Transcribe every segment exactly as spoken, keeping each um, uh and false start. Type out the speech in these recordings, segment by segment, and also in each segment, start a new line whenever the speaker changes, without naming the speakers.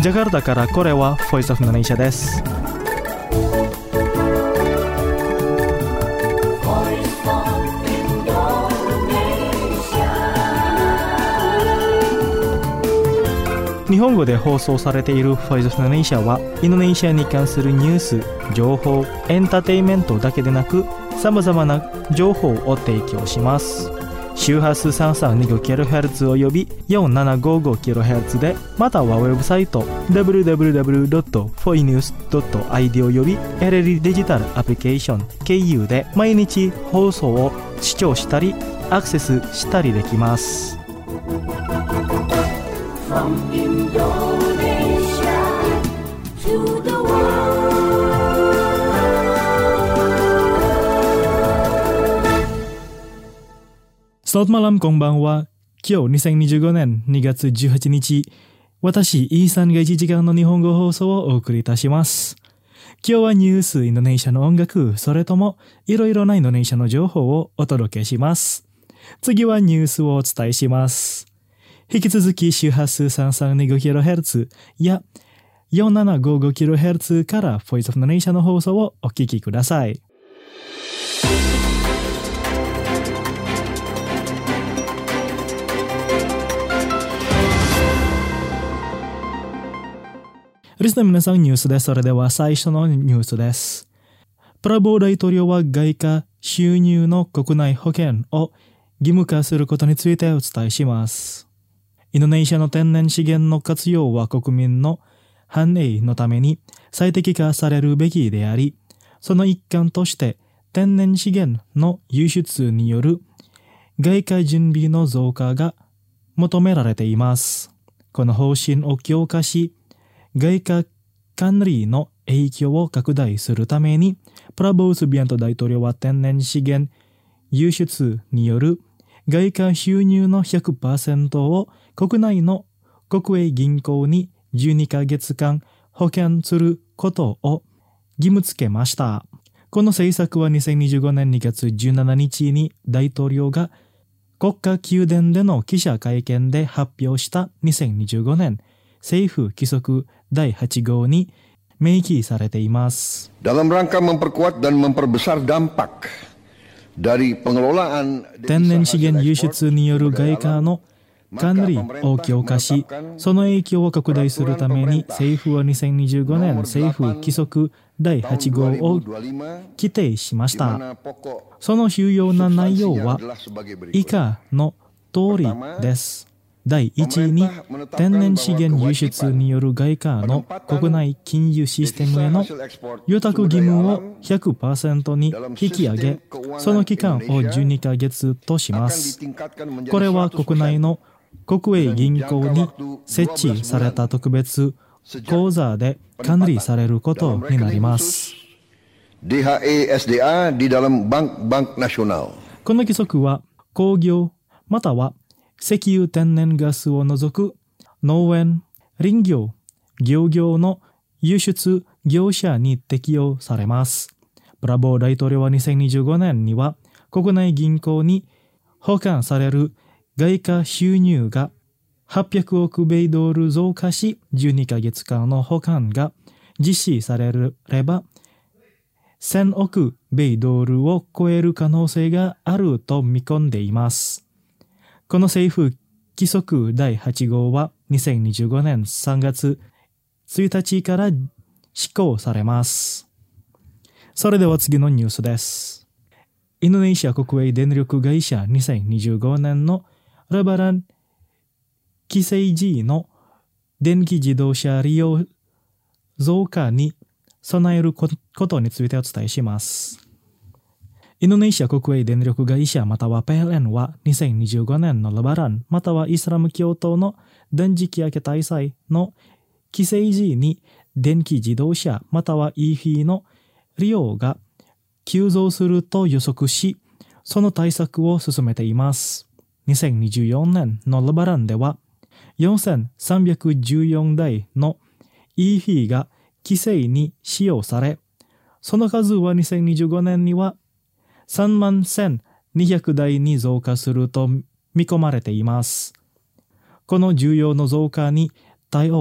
ジャカルタからこれは Voice of Indonesia です。日本語で放送されている Voice of Indonesia はインドネシアに関するニュース、情報、エンターテインメントだけでなくさまざまな情報を提供します。周波数 さんさんにごキロヘルツ および よんななごごキロヘルツ で、またはウェブサイト ダブリューダブリューダブリュードットフォイニュースドットアイディー および エルエル デジタルアプリケーション経由で毎日放送を視聴したりアクセスしたりできます。From Indonesia to the world. Selamat malam, konbanwa. 今日にせんにじゅうごねんにがつじゅうはちにち、私、イーさんがいちじかんの日本語放送をお送りいたします。今日はニュース、インドネシアの音楽、それともいろいろなインドネシアの情報をお届けします。次はニュースをお伝えします。引き続き周波数 さんさんにごキロヘルツ や よんななごごキロヘルツ から Voice of Indonesia の放送をお聞きください。リスナー皆さんニュースです。それでは最初のニュースです。プラボー大統領は外貨収入の国内保険を義務化することについてお伝えします。インドネシアの天然資源の活用は国民の繁栄のために最適化されるべきであり、その一環として天然資源の輸出による外貨準備の増加が求められています。この方針を強化し、外貨管理の影響を拡大するために、プラボー・スビアント大統領は天然資源輸出による外貨収入の ひゃくパーセント を国内の国営銀行にじゅうにかげつかん保険することを義務付けました。この政策はにせんにじゅうごねんにがつじゅうしちにちに大統領が国家宮殿での記者会見で発表したにせんにじゅうごねん政府規則だいはちごうに明記されています。
Dalam rangka memperkuat dan memperbesar dampak dari pengelolaan
天然資源輸出による外貨の管理を強化し、その影響を拡大するために政府はにせんにじゅうごねん政府規則だいはちごうを規定しました。その主要な内容は以下の通りです。だいいちに、天然資源輸出による外貨の国内金融システムへの預託義務を ひゃくパーセント に引き上げ、その期間をじゅうにかげつとします。これは国内の国営銀行に設置された特別口座で管理されることになります。
ディーエイチエスディーエー di dalam Bank Nasional。
この規則は工業または石油天然ガスを除く農園、林業、漁業の輸出業者に適用されます。プラボー大統領はにせんにじゅうごねんには国内銀行に保管される外貨収入がはっぴゃくおく米ドル増加し、じゅうにかげつかんの保管が実施されればせんおく米ドルを超える可能性があると見込んでいます。この政府規則だいはちごうはにせんにじゅうごねんさんがつついたちから施行されます。それでは次のニュースです。インドネシア国営電力会社にせんにじゅうごねんのレバラン規制時の電気自動車利用増加に備えることについてお伝えします。インドネシア国営電力会社または ピーエルエヌ はにせんにじゅうごねんのレバランまたはイスラム教徒の断食明け大祭の規制時に電気自動車または イーブイ の利用が急増すると予測し、その対策を進めています。にせんにじゅうよねんのレバランではよんせんさんびゃくじゅうよんだいの イーブイ が規制に使用され、その数はにせんにじゅうごねんにはさんまんせんにひゃくだいに増加すると見込まれています。この需要の増加に対応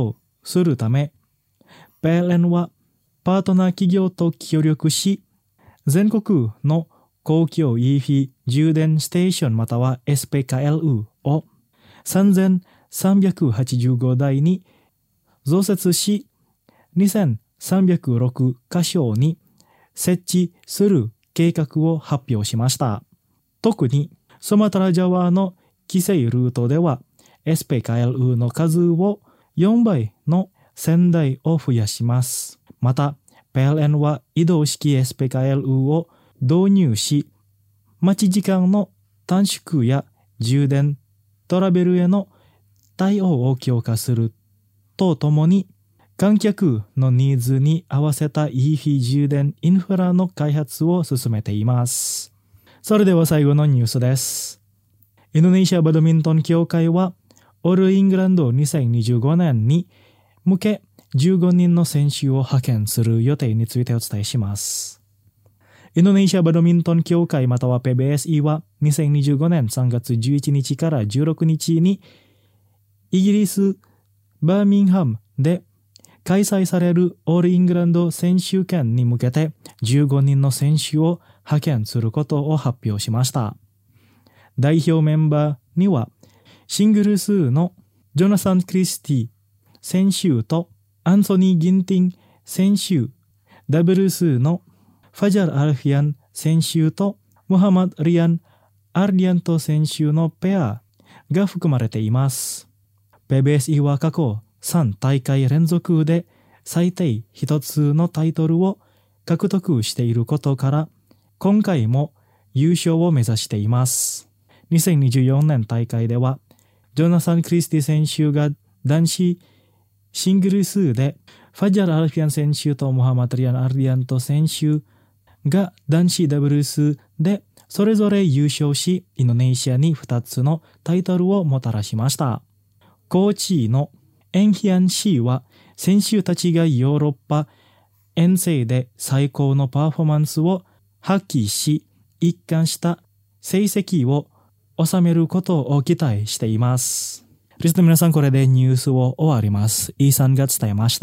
するため、ピーエルエヌ はパートナー企業と協力し、全国の公共 イーフィー 充電ステーションまたは エスピーケーエルユー をさんぜんさんびゃくはちじゅうごだいに増設し、にせんさんびゃくろくかしょに設置する計画を発表しました。特にスマトラジャワの規制ルートでは エスピーケーエルユー の数をよんばいのせんだいを増やします。また、ピーエルエヌ は移動式 エスピーケーエルユー を導入し、待ち時間の短縮や充電、トラベルへの対応を強化するとともに、観客のニーズに合わせた イーフィー 充電インフラの開発を進めています。それでは最後のニュースです。インドネシアバドミントン協会は、オールイングランドにせんにじゅうごねんに向けじゅうごにんの選手を派遣する予定についてお伝えします。インドネシアバドミントン協会または ピービーエスイー はにせんにじゅうごねんさんがつじゅういちにちからじゅうろくにちにイギリス・バーミンハムで開催されるオールイングランド選手権に向けてじゅうごにんの選手を派遣することを発表しました。代表メンバーにはシングルスのジョナサン・クリスティ選手とアンソニー・ギンティン選手、ダブルスのファジャル・アルフィアン選手とムハマド・リアン・アルディアント選手のペアが含まれています。ピービーエスイー は過去さんたいかい連続で最低ひとつのタイトルを獲得していることから、今回も優勝を目指しています。にせんにじゅうよねん大会では、ジョナサン・クリスティ選手が男子シングルスで、ファジャル・アルフィアン選手とモハマド・リアン・アルディアント選手が男子ダブルスでそれぞれ優勝し、インドネシアにふたつのタイトルをもたらしました。コーチのエンヒアン氏は、選手たちがヨーロッパ遠征で最高のパフォーマンスを発揮し、一貫した成績を収めることを期待しています。リスナーの皆さん、これでニュースを終わります。イーさんが伝えました。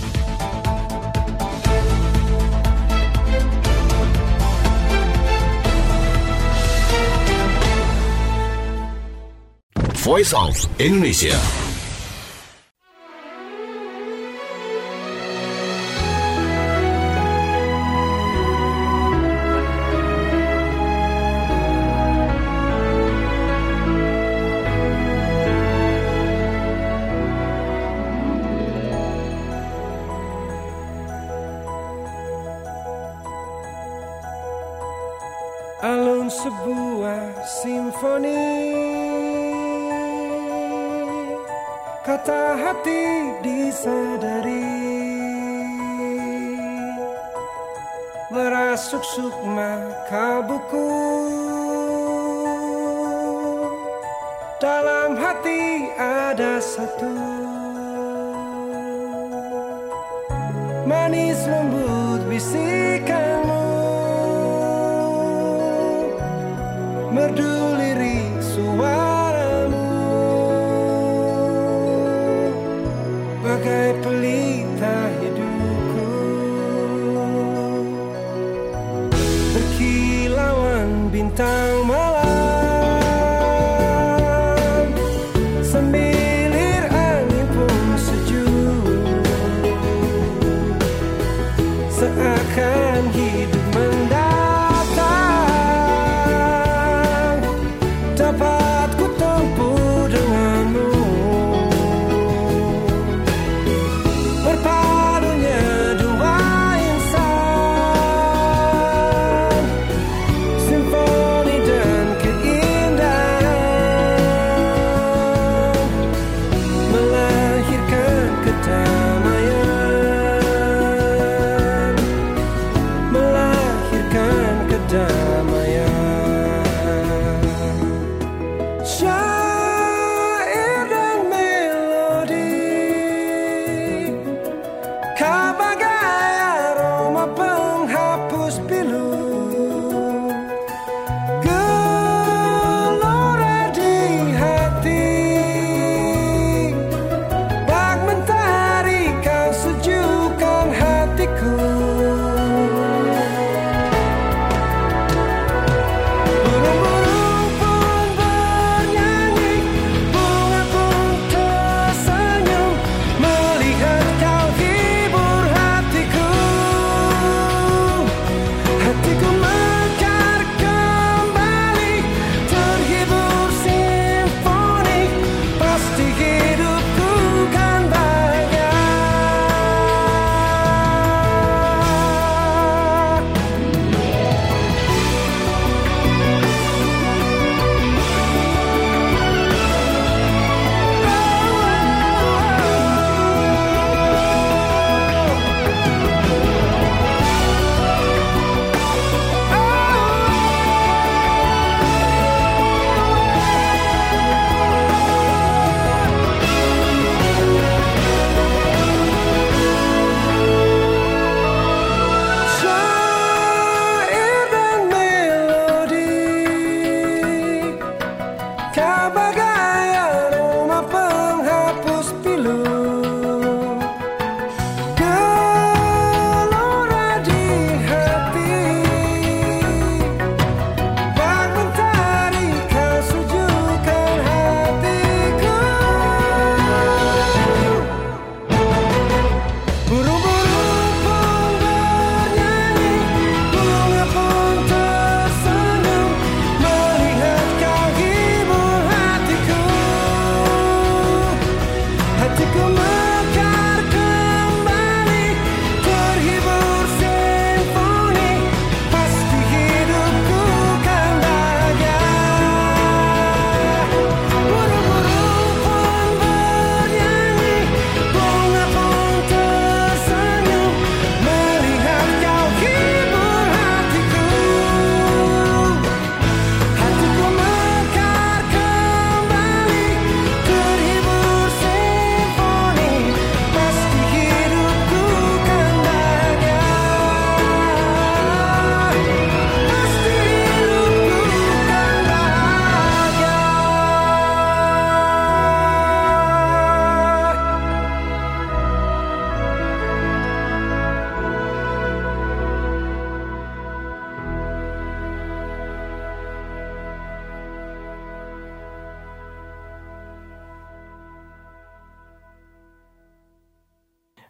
Voice of Indonesia.
Alun sebuah simfoni, kata hati disadari, merasuk sukma kalbuku, dalam hati ada satu, manis lembut bisikanmu, merdu lirik suaramu, bagai pelita hidupku, berkilauan bintang malam, semilir angin pun sejuk, seakan hidup mendalam. Gelora di hati, bak mentah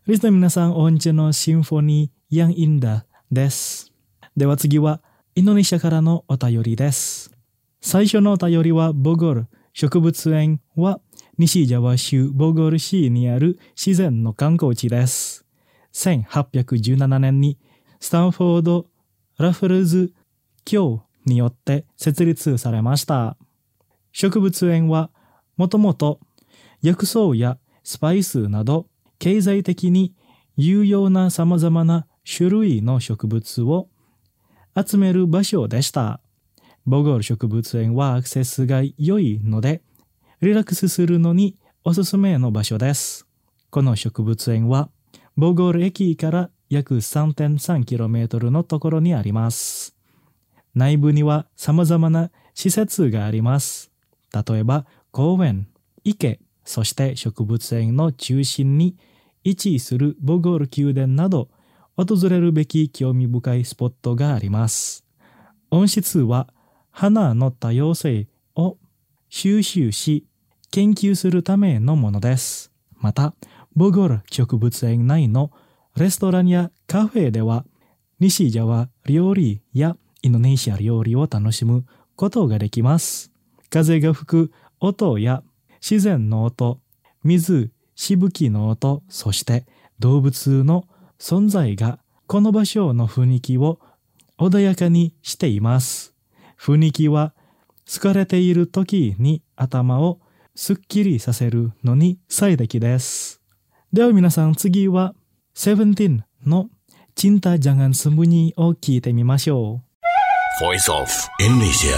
リスナーの皆さん、オンチェのシンフォニー、ヤンインダです。では次は、インドネシアからのお便りです。最初のお便りは、ボゴル植物園は、西ジャワ州ボゴル市にある自然の観光地です。せんはっぴゃくじゅうななねんに、スタンフォード・ラフルズ教によって設立されました。植物園は、もともと薬草やスパイスなど、経済的に有用な様々な種類の植物を集める場所でした。ボゴル植物園はアクセスが良いので、リラックスするのにおすすめの場所です。この植物園は、ボゴル駅から約 さんてんさんキロメートル のところにあります。内部には様々な施設があります。例えば、公園、池、そして植物園の中心に位置するボゴル宮殿など、訪れるべき興味深いスポットがあります。温室は花の多様性を収集し、研究するためのものです。また、ボゴル植物園内のレストランやカフェでは、西ジャワ料理やインドネシア料理を楽しむことができます。風が吹く音や自然の音、水、しぶきの音、そして動物の存在がこの場所の雰囲気を穏やかにしています。雰囲気は疲れている時に頭をすっきりさせるのに最適です。では皆さん、次はセブンティーンのCinta Jangan Sembunyiを聞いてみましょ
う。Voice of Indonesia。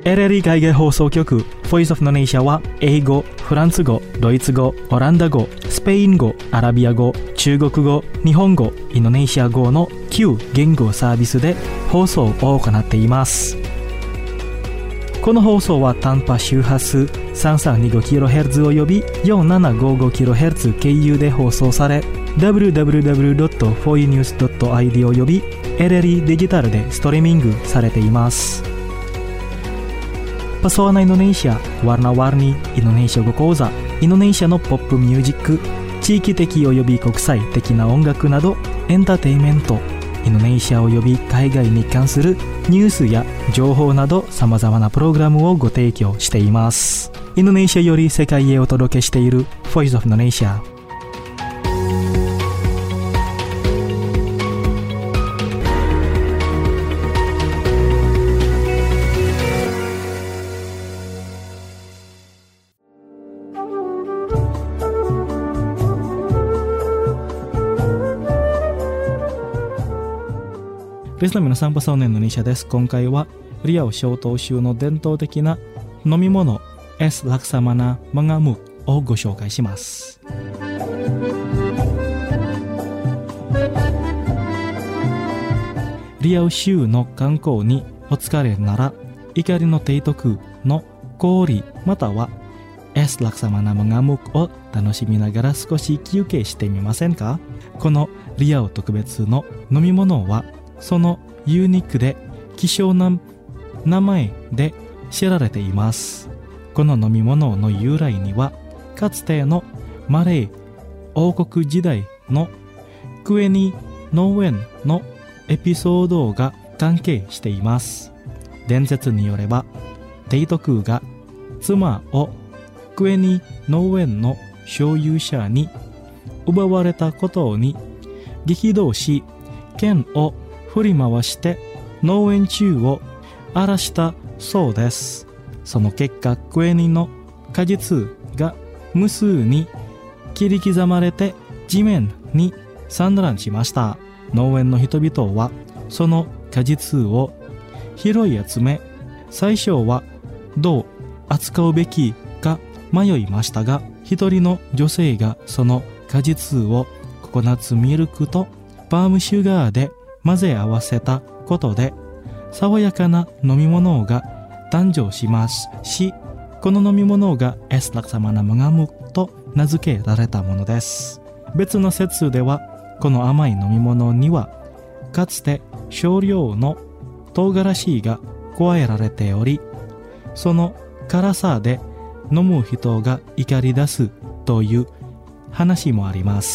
エルエルイ 海外放送局 Voice of Indonesia は英語、フランス語、ドイツ語、オランダ語、スペイン語、アラビア語、中国語、日本語、インドネシア語のきゅう言語サービスで放送を行っています。この放送は短波周波数 さんさんにごキロヘルツ および よんななごごキロヘルツ 経由で放送され ダブリューダブリューダブリュードットフォーイーニュースドットアイディー および エルエルイ デジタルでストリーミングされています。Pesona Indonesia, warna-warni Indonesia語講座、インドネシアのポップミュージック、地域的および国際的な音楽などエンターテインメント、インドネシアおよび海外に関するニュースや情報などさまざまなプログラムをご提供しています。インドネシアより世界へお届けしている Voice of Indonesia。リスナーの皆さん、パソネンの西田です。今回はリアオ小島州の伝統的な飲み物 Es Laksamana Mengamuk をご紹介します。リアオ州の観光にお疲れなら、怒りの提督の氷または Es Laksamana Mengamuk を楽しみながら少し休憩してみませんか？このリアオ特別の飲み物はそのユニークで希少な名前で知られています。この飲み物の由来にはかつてのマレー王国時代のクエニ農園のエピソードが関係しています。伝説によれば提督が妻をクエニ農園の所有者に奪われたことに激動し、剣を振り回して農園中を荒らしたそうです。その結果、クエニの果実が無数に切り刻まれて地面に散乱しました。農園の人々はその果実を拾い集め、最初はどう扱うべきか迷いましたが、一人の女性がその果実をココナッツミルクとパームシュガーで混ぜ合わせたことで爽やかな飲み物が誕生しますし、この飲み物が Es Laksamana Mengamuk と名付けられたものです。別の説ではこの甘い飲み物にはかつて少量の唐辛子が加えられており、その辛さで飲む人が怒り出すという話もあります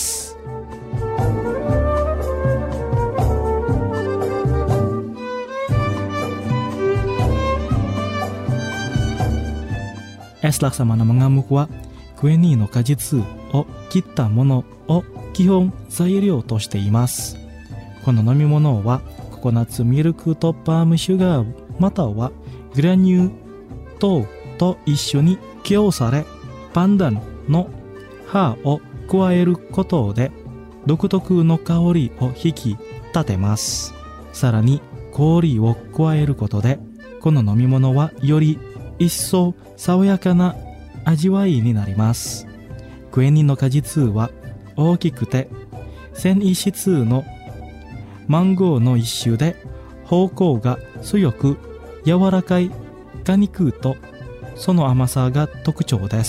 。Es Laksamana Mengamuk はクエニーの果実を切ったものを基本材料としています。この飲み物はココナッツミルクとパームシュガーまたはグラニュー糖と一緒に起用され、パンダンの葉を加えることで独特の香りを引き立てます。さらに氷を加えることでこの飲み物はより一層爽やかな味わいになります。クエニの果実は大きくて繊維質のマンゴーの一種で、芳香が強く柔らかい果肉とその甘さが特徴です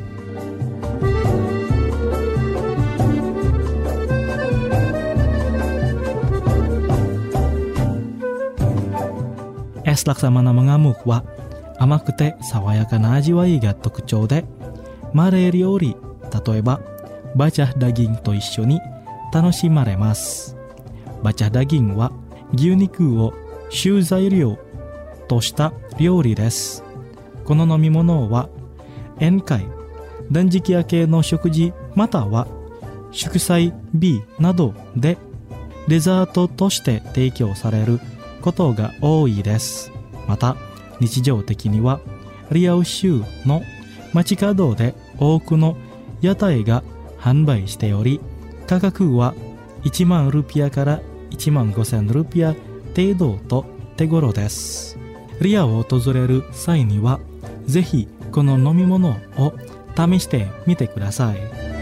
。Es Laksamana Mengamuk は甘くて爽やかな味わいが特徴で、マレー料理、例えばバチャダギンと一緒に楽しまれます。バチャダギンは牛肉を主材料とした料理です。この飲み物は宴会、断食明けの食事または祝祭日などでデザートとして提供されることが多いです。また日常的にはリアオ州の街角で多くの屋台が販売しており、価格はいちまんルピアからいちまんごせんルピア程度と手頃です。 リアを訪れる際にはぜひこの飲み物を試してみてください。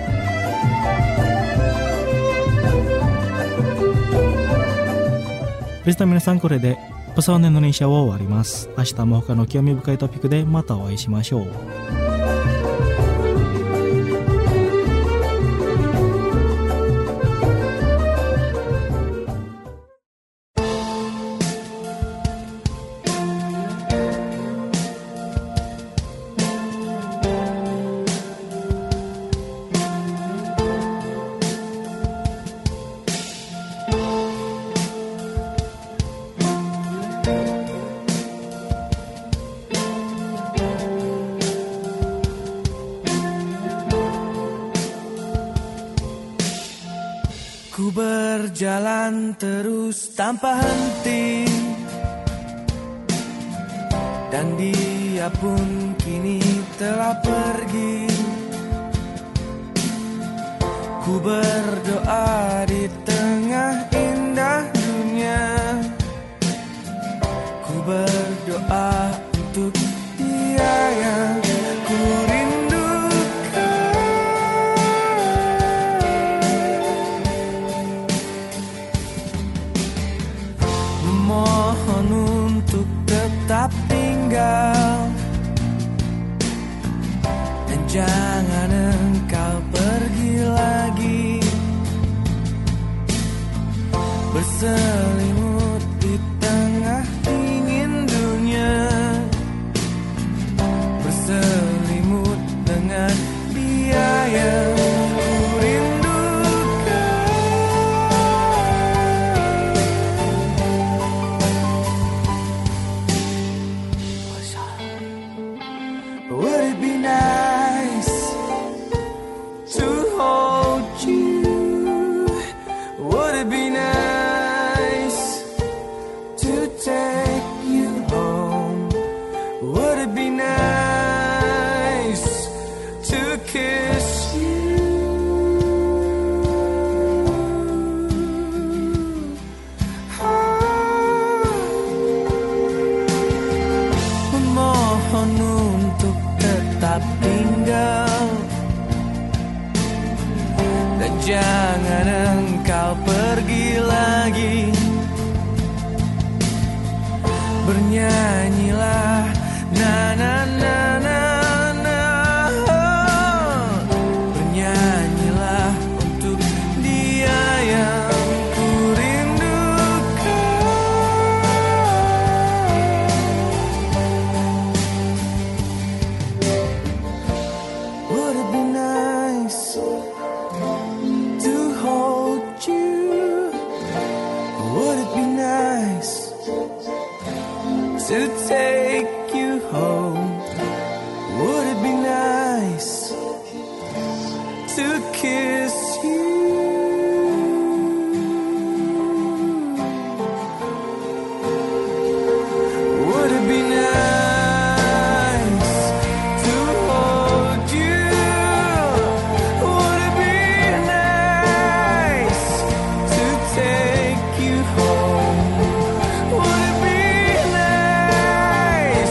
リスナーの皆さん、これでPesawat Indonesiaを終わります。明日も他の興味深いトピックでまたお会いしましょう。
Ku berjalan terus tanpa henti, dan dia pun kini telah pergi. Ku berdoa di tengah indah dunia, ku berdoa untuk dia yang ku mohon untuk tetap tinggal, dan jangan engkau pergi lagi, berselimut di tengah dingin dunia, berselimut dengan dia yang jangan engkau pergi lagi, bernyanyilah na na na na na, bernyanyilah untuk dia yang ku rindukan. Would it be nice to hold you? Would it be nice to take you home? Would it be nice to kiss you? Would it be nice to hold you? Would it be nice to take you home? Would it be nice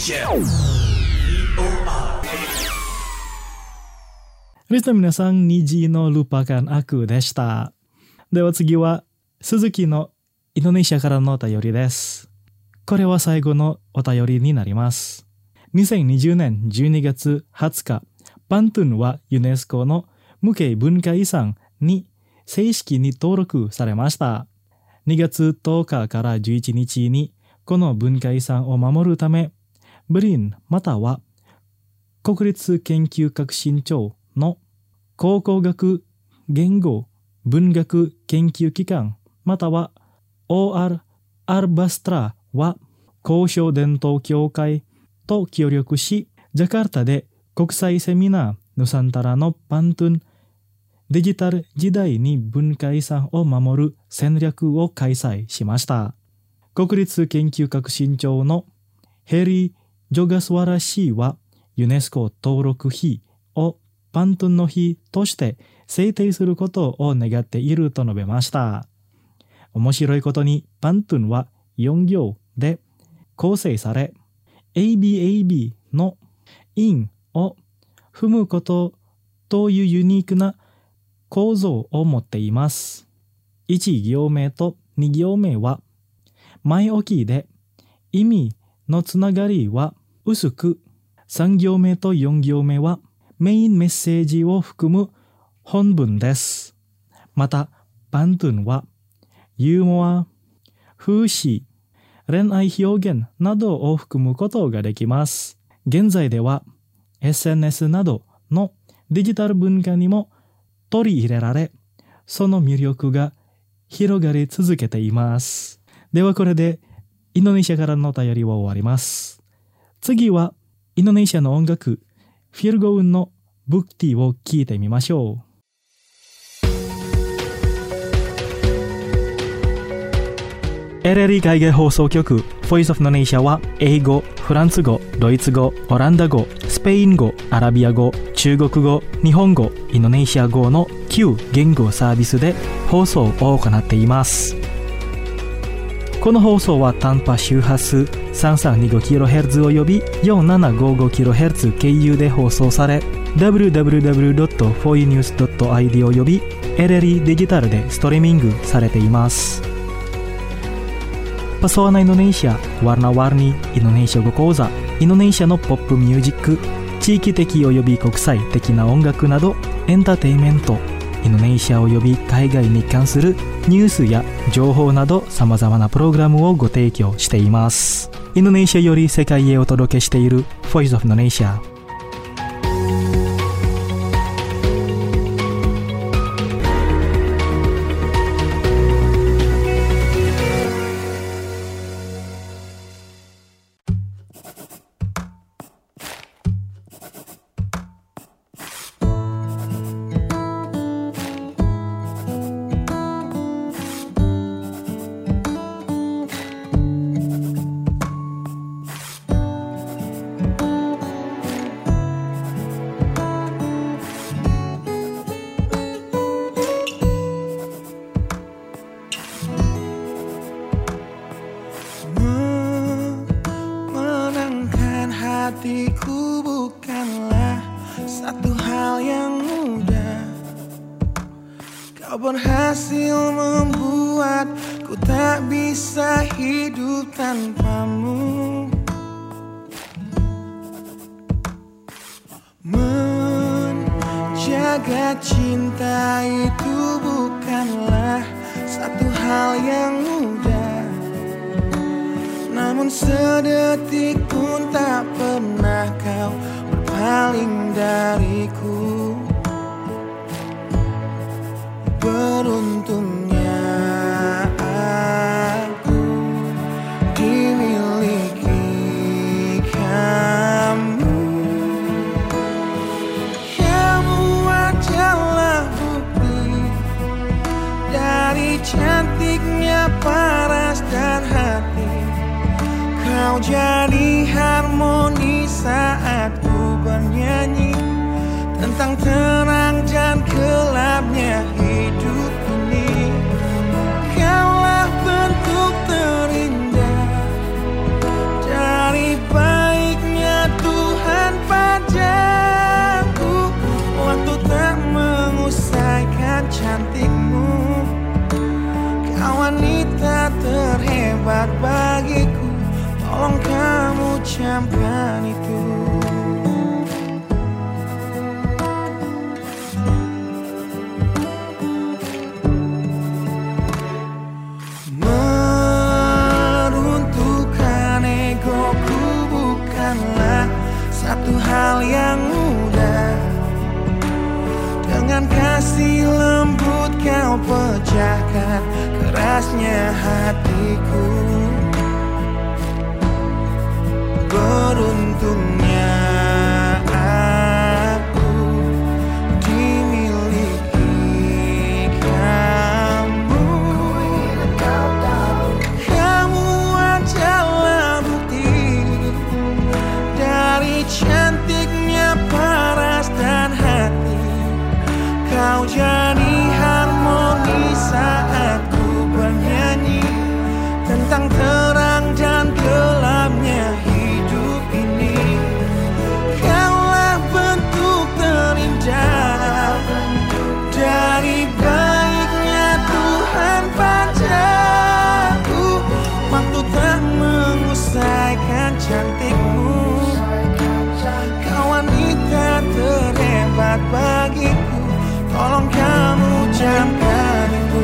Indonesia.
Listener 皆さん、虹のルパカンアクでした。では次は鈴木のインドネシアからのお便りです。これは最後のお便りになります。にせんにじゅうねんじゅうにがつはつか、パントゥンはユネスコの無形文化遺産に正式に登録されました。にがつとおかからじゅういちにちにこの文化遺産を守るため、ブリンまたは国立研究革新庁の考古学言語文学研究機関または オーアール アルバストラは交渉伝統協会と協力し、ジャカルタで国際セミナーヌサンタラのパントゥンデジタル時代に文化遺産を守る戦略を開催しました。国立研究革新庁のヘリー・ジョガスワラ氏はユネスコ登録日をパントゥンの日として制定することを願っていると述べました。面白いことにパントゥンはよん行で構成され、エービーエービー の因を踏むことというユニークな構造を持っています。いち行目とに行目は前置きで、意味のつながりは薄く、さん行目とよん行目はメインメッセージを含む本文です。また、パントゥンはユーモア、風刺、恋愛表現などを含むことができます。現在では エスエヌエス などのデジタル文化にも取り入れられ、その魅力が広がり続けています。ではこれでインドネシアからのお便りは終わります。次はインドネシアの音楽、フィルゴウンのブクティを聴いてみましょう。エルエルイ 海外放送局 Voice of Indonesia は英語、フランス語、ドイツ語、オランダ語、スペイン語、アラビア語、中国語、日本語、インドネシア語のきゅう言語サービスで放送を行っています。この放送は短波周波数 さんさんにごキロヘルツ および よんななごごキロヘルツ 経由で放送され、ダブリューダブリューダブリュードットフォーイーニュースドットアイディー および エルエルイ デジタルでストリーミングされています。Pesona Indonesia, warna-warni Indonesia語講座、インドネシアのポップミュージック、地域的および国際的な音楽など、エンターテインメント、インドネシアおよび海外に関するニュースや情報など様々なプログラムをご提供しています。インドネシアより世界へお届けしている Voice of Indonesia。
Hatiku bukanlah satu hal yang mudah. Kau berhasil membuatku tak bisa hidup tanpamu. Menjaga cinta itu bukanlah satu hal yang mudah. Namun sedetik pun tak pernah kau berpaling dariku. Beruntungnya aku dimiliki kamu. Kamu adalah bukti dari cantiknya paras dan hati. Kau jadi harmoni saat ku bernyanyi tentang terang dan gelapnya hidup ini. Kaulah bentuk terindah dari baik camkan itu. Meruntuhkan egoku bukanlah satu hal yang mudah. Dengan kasih lembut kau pecahkan kerasnya hatiku. Beruntungnya aku dimiliki kamu. Kamu adalah bukti dari cantiknya paras dan hati. Kau jadi harmoni saat ku bernyanyi tentang terang dan gelapnya hidup ini. Kaulah bentuk terindah dari baiknya Tuhan padaku. Waktu tak mengusaikan cantikmu. Kau wanita terhebat bagiku. Tolong kamu camkan itu.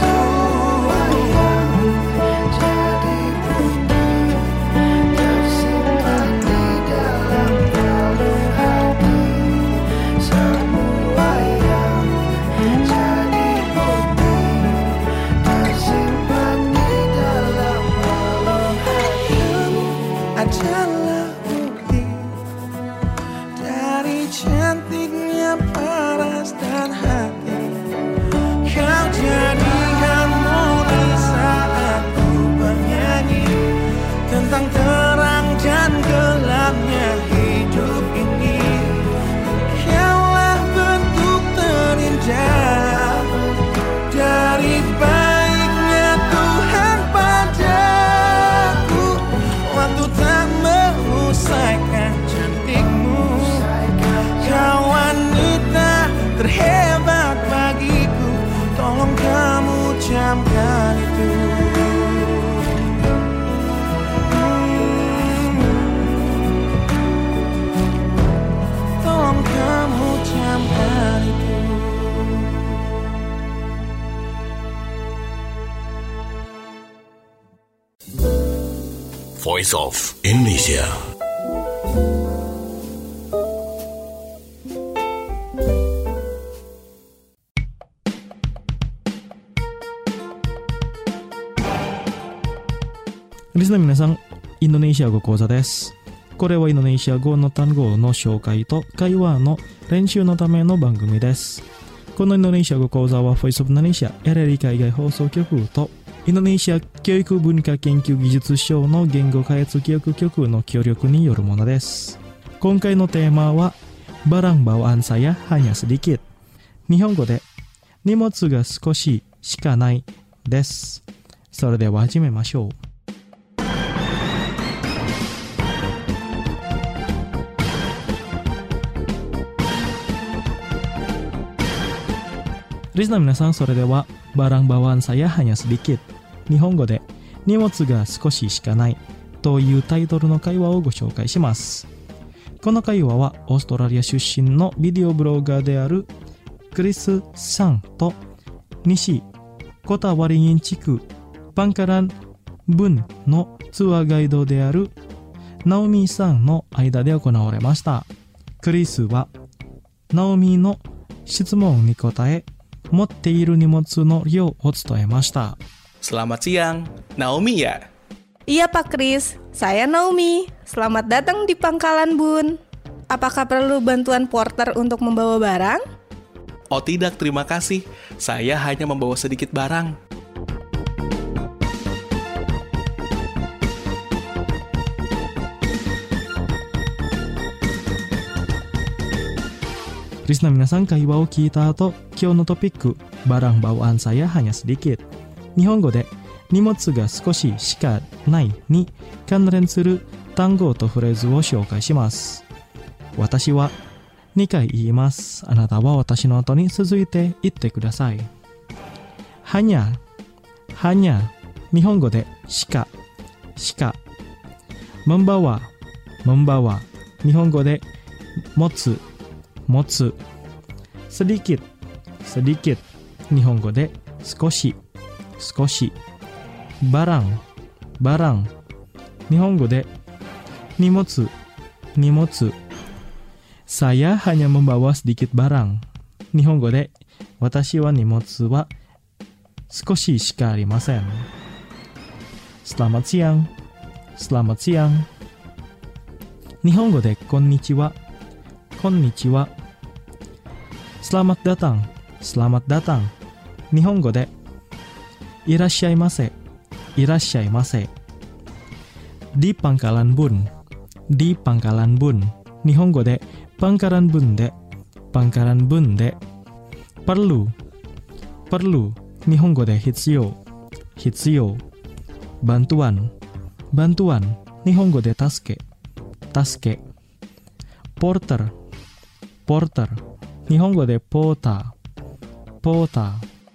Jadi bukti tersimpan di dalam relung hati. Semua yang jadi bukti tersimpan di dalam relung hati. Adalah bukti dari cantiknya paras dan hati. Kau jadi harmoni saat ku bernyanyi tentang terang dan gelapnya hidup ini. Kaulah bentuk terindah dari baiknya Tuhan padaku. Waktu tak mengusaikan cantikmu. Kau wanita terhebat bagiku. Tolong kamu camkan itu. Hmm. Tolong kamu camkan itu.
Voice of Indonesia.
Listener 皆さん、インドネシア語講座です。これはインドネシア語の単語の紹介と会話の練習のための番組です。このインドネシア語講座は Voice of Indonesia エルエル海外放送局とインドネシア教育文化研究技術省の言語開発教育局の協力によるものです。今回のテーマは Barang bawaan saya hanya sedikit。日本語で荷物が少ししかないです。それでは始めましょう。リスナー皆さん、それでは Barang bawaan saya hanya sedikit。日本語で荷物が少ししかないというタイトルの会話をご紹介します。この会話はオーストラリア出身のビデオブロガーであるクリスさんと西コタワリニン地区パンカラン文のツアーガイドであるナオミさんの間で行われました。クリスはナオミの質問に答え、持っている荷物の量を伝えました。
Selamat siang, Naomi ya?
Iya Pak Kris, saya Naomi. Selamat datang di Pangkalan Bun. Apakah perlu bantuan porter untuk membawa barang?
Oh tidak, terima kasih. Saya hanya membawa sedikit barang.
Listener 皆さん、会話を聞いた後、今日のトピック、Barang bawaan saya hanya sedikit。日本語で荷物が少ししかないに関連する単語とフレーズを紹介します。私はにかい言います。あなたは私の後に続いて言ってください。はにゃ、はにゃ、日本語でしか、しか。membawa、 membawa. Nihongo de motsu, motsu. Sedikit, sedikit. Nihongo de skoshi, skoshi. Barang, barang. Nihongo de nimotsu, nimotsu. Saya hanya membawa sedikit barang. Nihongo de watashi wa nimotsu wa skoshi shika arimasen. Selamat siang, selamat siang. Nihongo de konnichiwa, konnichiwa. Selamat datang, selamat datang. Nihongo de irashaimase, irashaimase. Di pangkalan bun, di pangkalan bun. Nihongo de pangkalan bun de, pangkalan bun de. Perlu, perlu. Nihongo de hitsuyo, hitsuyo. Bantuan, bantuan. Nihongo de tasuke, tasuke. Porter, porter. Nihongo de porter, porter.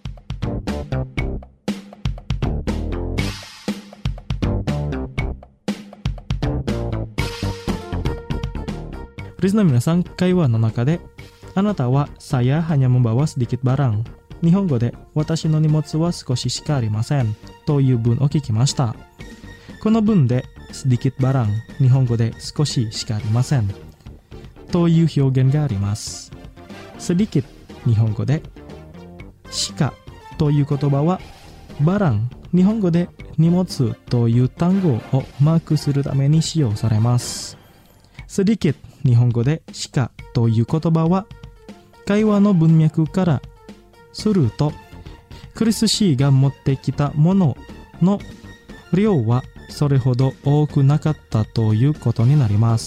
Listener minasan, kaiwa no naka de anata wa saya hanya membawa sedikit barang. Nihongo de watashi no nimotsu wa skoshi shika arimasen toいう文を聞きました。この文でsedikit barang、日本語で少ししかありませんという表現があります。sedikit、日本語でしかという言葉はbarang、日本語で荷物という単語をマークするために使用されます。sedikit、日本語でしかという言葉は会話の文脈からするとクリス氏が持ってきたものの量はそれほど多くなかったということになります。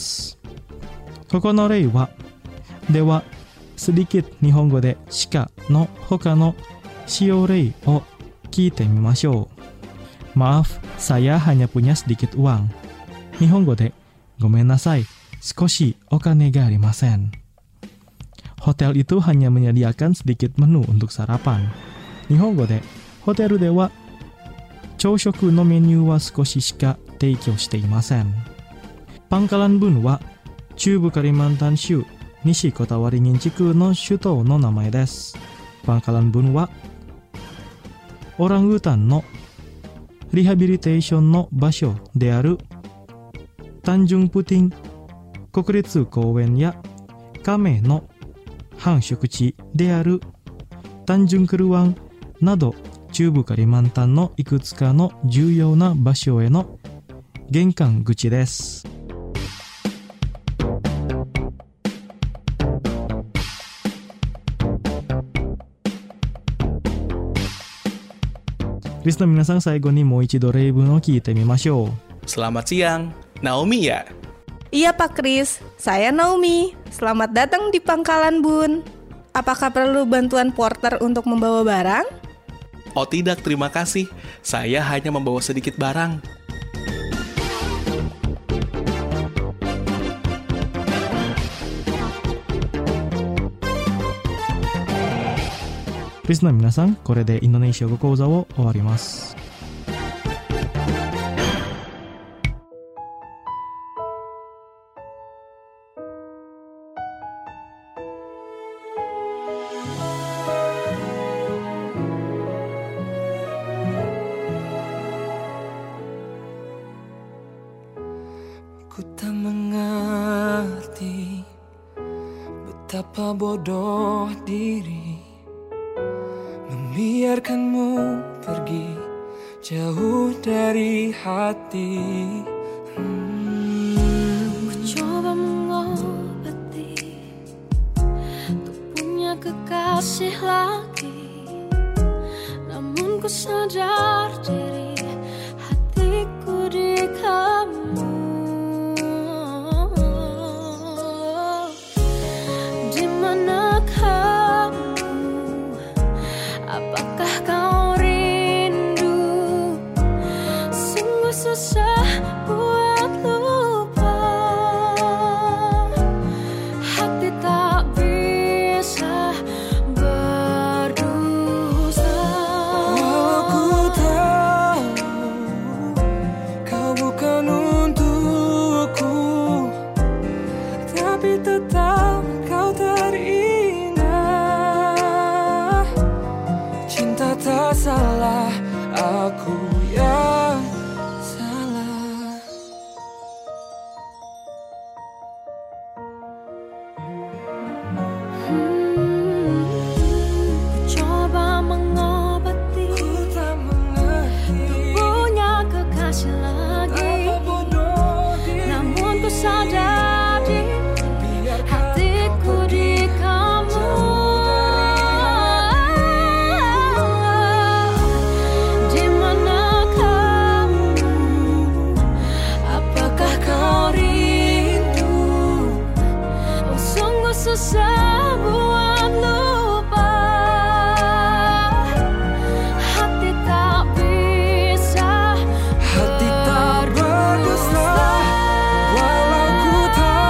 ここの例はではsedikit 日本語でしかの他の使用例を聞いてみましょう。Maaf, saya hanya punya sedikit uang。日本語でごめんなさい、少しお金がありません。Hotel itu hanya menyediakan sedikit menu untuk sarapan。日本語でホテルでは朝食のメニューは少ししか提供していません。Pangkalan Bunは中部カリマンタン州西コタワリニン地区の首都の名前です。Pangkalan Bunはオランウータンのリハビリテーションの場所であるタンジュンプティン国立公園やカメの繁殖地であるタンジュンクルワンなど中部カリマンタンのいくつかの重要な場所への玄関口です。リスナー皆さん、最後にもう一度例文を聞いてみましょう。
Selamat siang, Naomi ya?
Iya Pak Kris, saya Naomi. Selamat datang di Pangkalan Bun. Apakah perlu bantuan porter untuk membawa barang?
Oh tidak, terima kasih. Saya hanya membawa sedikit barang.
Listener minasan, これでインドネシア語講座を終わります。
Ku tak mengerti betapa bodoh diri membiarkanmu pergi jauh dari hati. hmm.
Ku coba mengobati untuk punya kekasih lagi, namun ku sadar diri hatiku di kamu. Di mana kamu? Apakah kau rindu? Sungguh susah buat lupa. Hati tak bisa berdosa.
Walau ku tak tapi tetap kau terindah. Cinta tak salah, aku yang salah.
Hmm, ku coba mengobati,
Ku tak mengerti
punya kekasih lagi.
apa bodoh diri.
Namun ku sadari hatiku di kamu. Di mana kamu? Apakah kau rindu? Oh, sungguh susah buat lupa. Hati tak bisa,
Hati tak berdusta, walau ku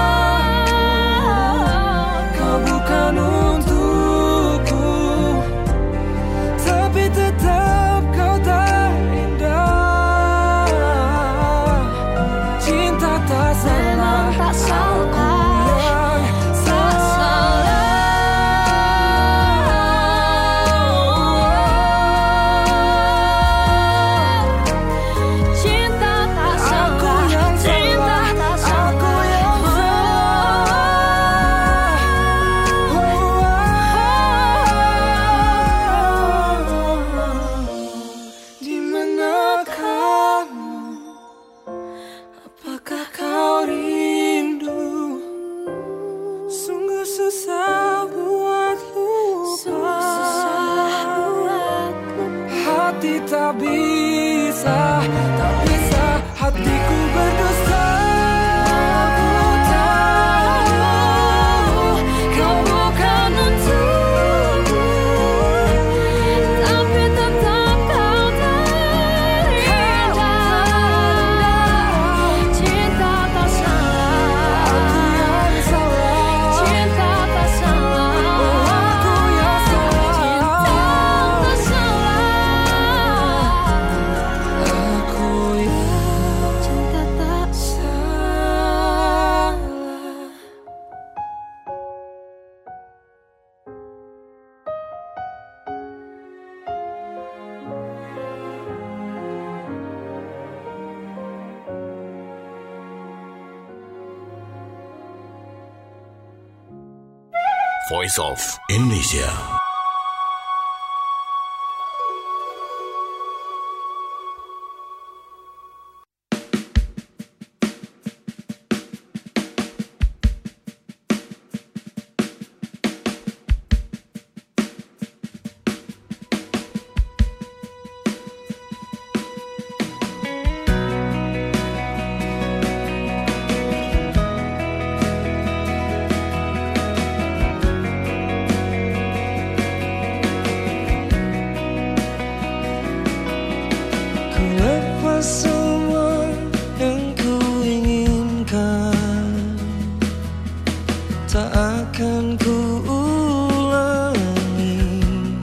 tahu kau bukan untukku, tapi tetap kau terindah. Cinta tak salah,
tak salah.
yang
Tak salah. Cinta tak
Aku
salah.
yang
Cinta
salah,
tak
aku
salah.
yang salah. Di mana kamu? Apakah kau rindu? Sungguh susah buat lupa. Hati tak bisa, tak bisa, hatiku berdosa. Aku tahu kau bukan untukku,
Tapi tetap kau terindah. Cinta tak salah.
aku yang salah.
Cinta tak salah.
Aku yang salah.
Cinta tak salah.
Aku yang
Cinta tak
salah.
Voice of Indonesia.
Ku lepas semua yang ku inginkan, tak akan ku ulangi.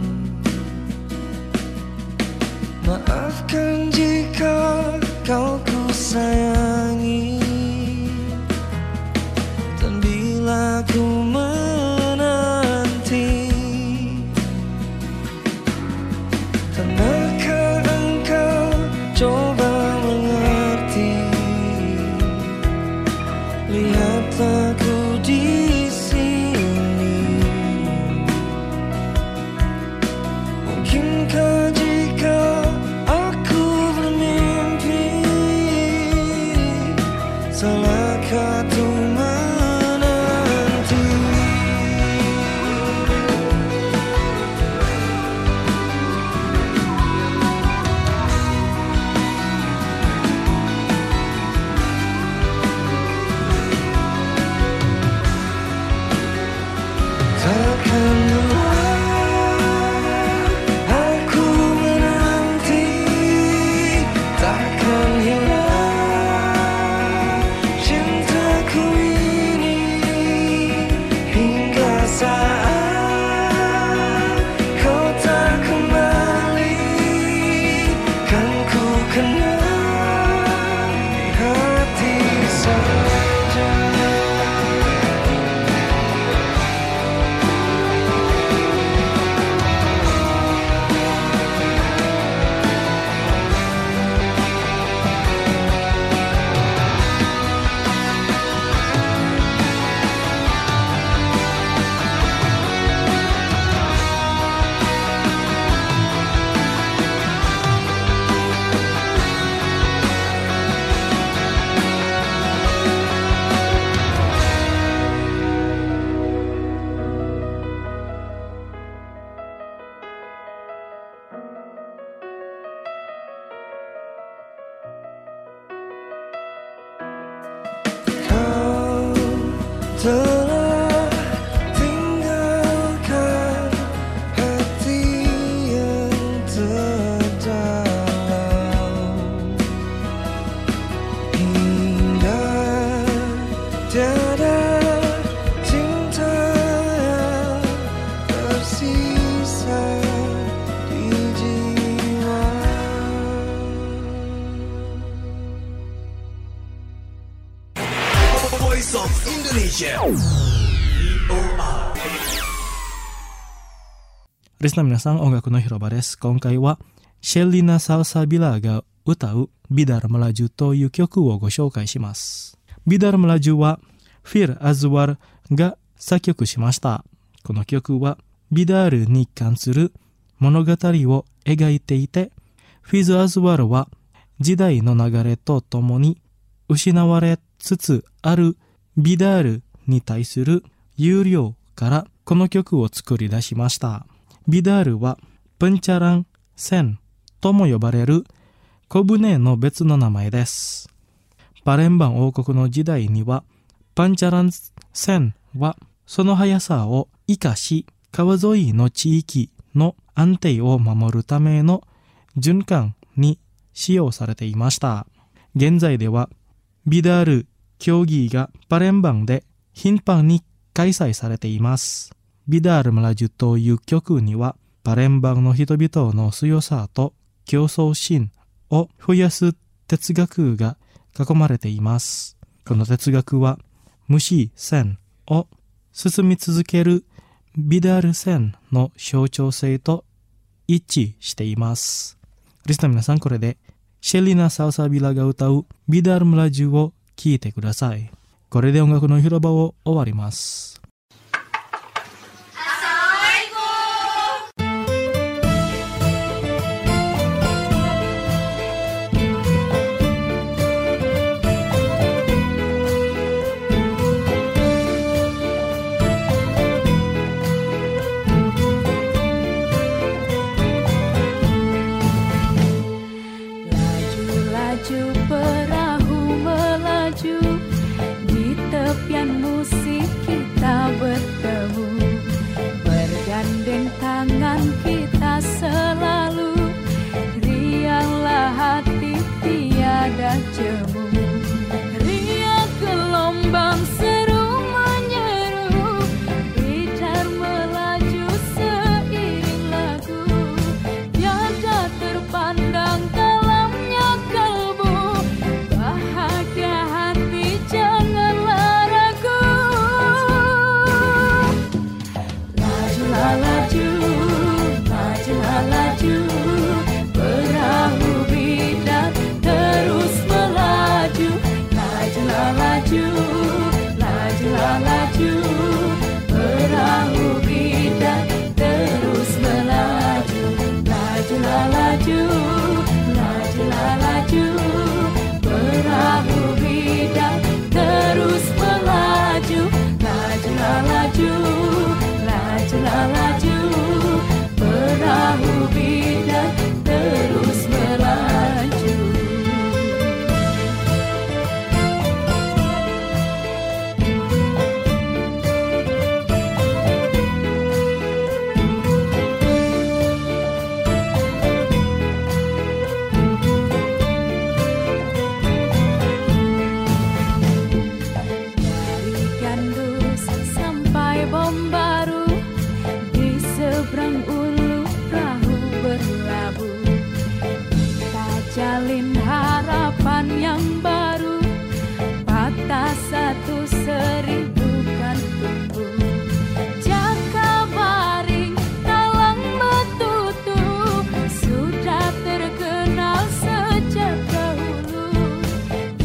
Maafkan jika kau ku sayangi, dan bila ku menanti, pernahkah engkau coba mengerti? Lihatlah ku di sini. Mungkinkah jika aku bermimpi, salahkah tu menanti? telah tinggalkan hati yang terdalam, hingga tiada cinta yang tersisa di jiwa.
Voice of Indonesia.
Risna minasan, ongaku no hiroba desu. Konkai wa Shelina Salsabila ga utau Bidar Melaju toいう曲をご紹介します。Bidar Melaju はフィル・アズワルが作曲しました。この曲はビダールに関する物語を描いていて、フィズ・アズワルは時代の流れとともに失われつつあるビダールに対する憂慮からこの曲を作り出しました。ビダールはプンチャラン船とも呼ばれる小舟の別の名前です。パレンバン王国の時代にはパンチャラン船はその速さを生かし、川沿いの地域の安定を守るための循環に使用されていました。現在ではビダール競技がパレンバンで頻繁に開催されています。ビダール・メラジュという曲にはパレンバンの人々の強さと競争心を増やす哲学が囲まれています。この哲学は無視線を進み続けるビダール線の象徴性と一致しています。リスナーの皆さん、これでシェリナ・サウサビラが歌うビダール・メラジュを聴いてください。これで音楽の広場を終わります。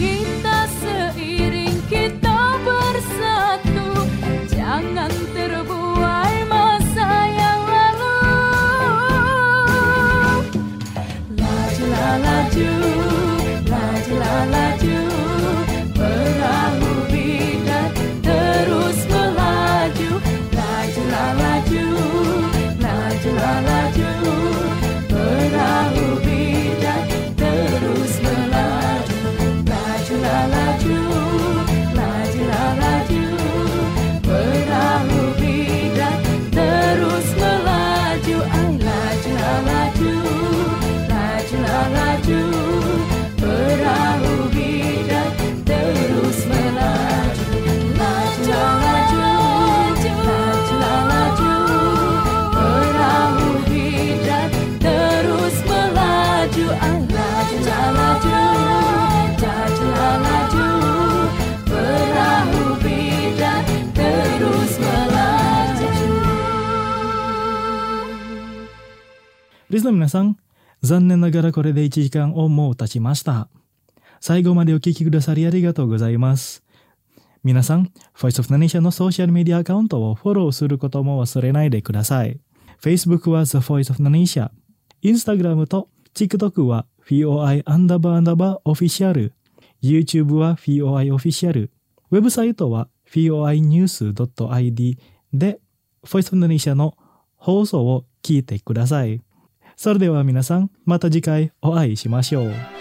Jangan terburu
リスの皆さん、残念ながらこれでいちじかんをもう経ちました。最後までお聞きくださりありがとうございます。皆さん、Voice of the Nation のソーシャルメディアアカウントをフォローすることも忘れないでください。Facebook は The Voice of the Nation。Instagram と TikTok は フィーオーアイ アンダーバーアンダーバーオフィシャル。YouTube は フィーオーアイ オフィシャル。ウェブサイトは フィーオーアイニュースドットアイディー で Voice of the Nation の放送を聞いてください。それでは皆さん、また次回お会いしましょう。